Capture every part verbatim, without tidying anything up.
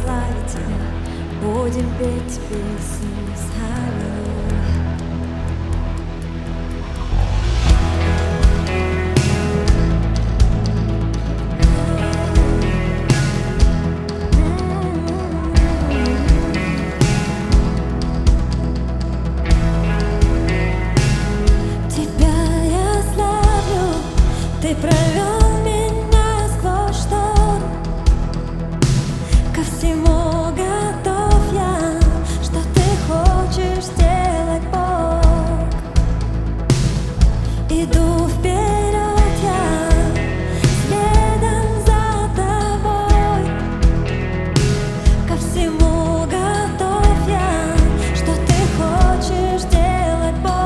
славить Тебя, будем петь песни с Аллилуйя. Ты провел меня сквозь шторм, ко всему готов я, что Ты хочешь сделать, Бог. Иду вперед я, следом за Тобой, ко всему готов я, что Ты хочешь сделать, Бог.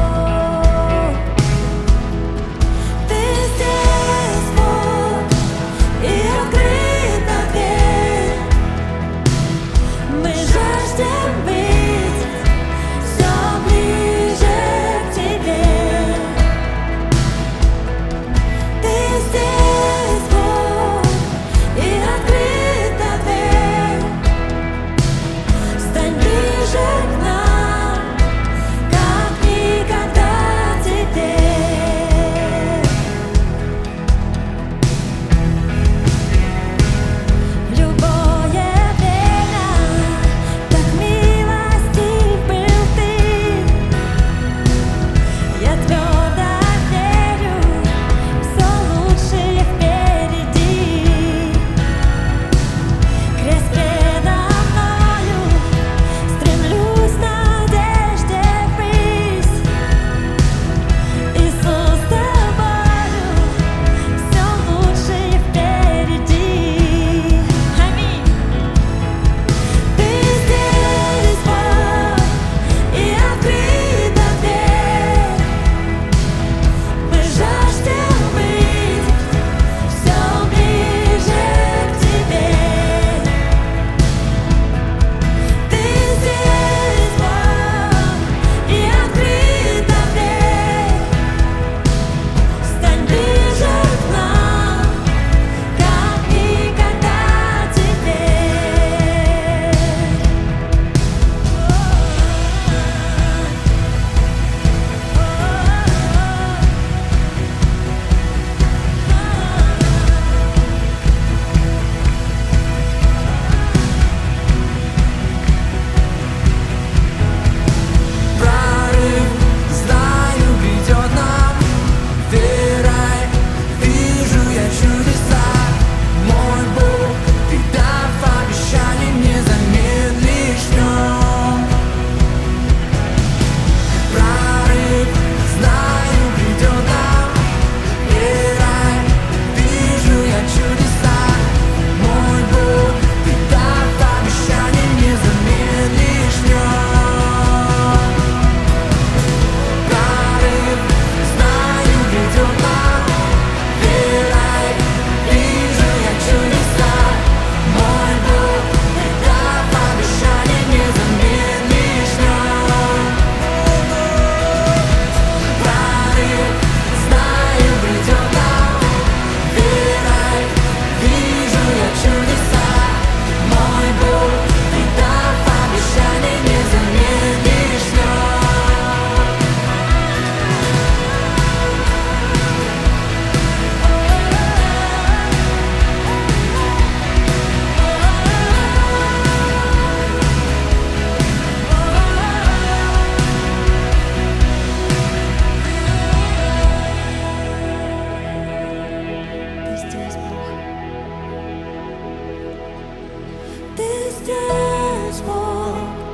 Здесь Бог,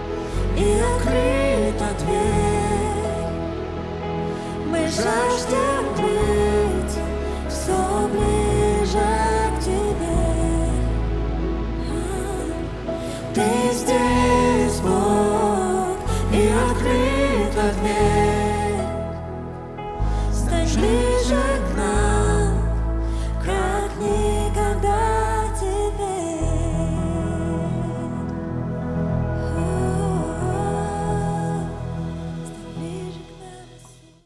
и открыта дверь. Мы жаждем быть все ближе к Тебе. Ты здесь Бог, и открыта дверь. Стань ближе.